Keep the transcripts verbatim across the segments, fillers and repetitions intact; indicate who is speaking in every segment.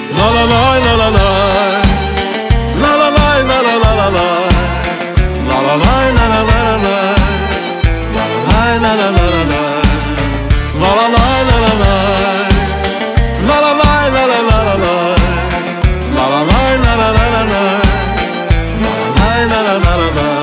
Speaker 1: ла-ла-лай, ла-ла-лай, ла-ла-лай, ла-ла-ла-ла-лай, ла-ла-лай, ла-ла-ла-ла-лай, ла-ла-лай, ла-ла-ла-ла-лай, ла-ла-лай, ла-ла-лай, ла-ла-лай, ла-ла-ла-ла-лай, ла-ла-лай, ла-ла-ла-ла-лай, ла-ла-лай, ла-ла-ла-ла-лай.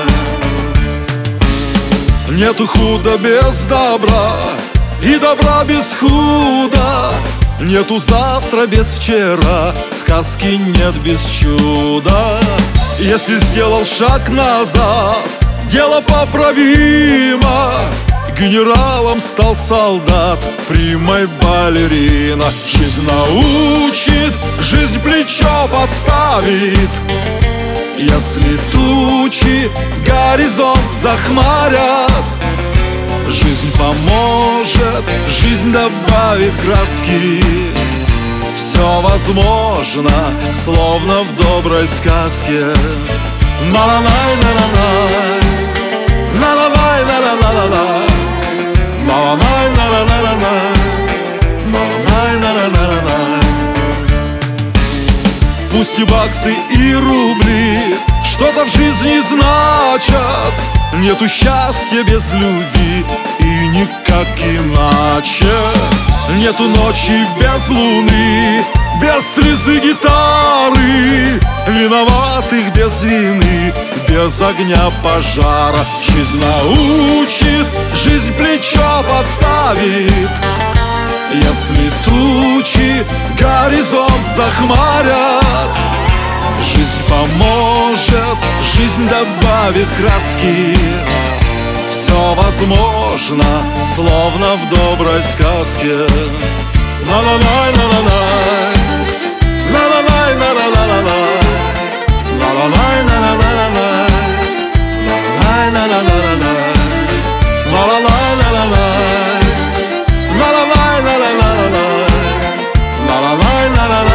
Speaker 1: Нету худа без добра, и добра без худа. Нету завтра без вчера, сказки нет без чуда. Если сделал шаг назад, дело поправимо. Генералом стал солдат, примой балерина. Жизнь научит, жизнь плечо подставит. Если тучи горизонт захмарят, жизнь поможет, жизнь добавит краски. Все возможно, словно в доброй сказке. Ла-ла-лай, ла-ла-лай, ла-ла-лай, ла-ла-ла-ла-лай, ла-ла-лай, ла-ла-ла-ла-лай, ла-ла-лай, ла-ла-ла-ла-лай. Пусть и баксы, и рубли что-то в жизни значат. Нету счастья без любви и никак иначе. Нету ночи без луны, без слезы гитары, виноватых без вины, без огня пожара. Жизнь научит, жизнь плечо подставит. Если тучи горизонт захмарят, жизнь поможет, жизнь добавит краски. Все возможно, словно в доброй сказке. Ла-ла-лай, ла-ла-лай, ла-ла-лай, ла-ла-ла-ла-лай, ла-ла-лай, ла-ла-ла-ла-лай, ла-ла-лай, ла-ла-ла-ла-лай, ла-ла-лай, ла-ла-лай, ла-ла-лай, ла-ла-ла-ла-лай, ла-ла-лай,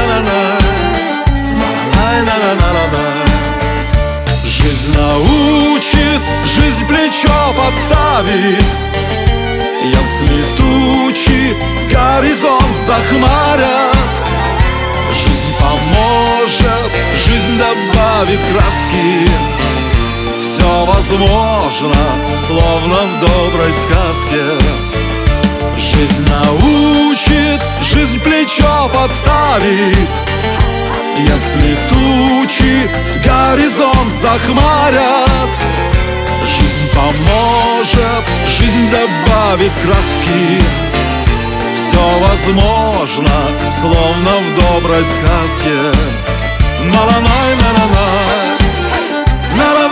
Speaker 1: ла-ла-ла-ла-лай. Жизнь научит, жизнь плечо подставит. Если тучи горизонт захмарят, жизнь поможет, жизнь добавит краски. Все возможно, словно в доброй сказке. Жизнь научит, жизнь плечо подставит. Если тучи горизонт захмарят, жизнь поможет, жизнь добавит краски. Все возможно, словно в доброй сказке. Ла-ла-лай, ла-ла-лай, ла-ла-лай.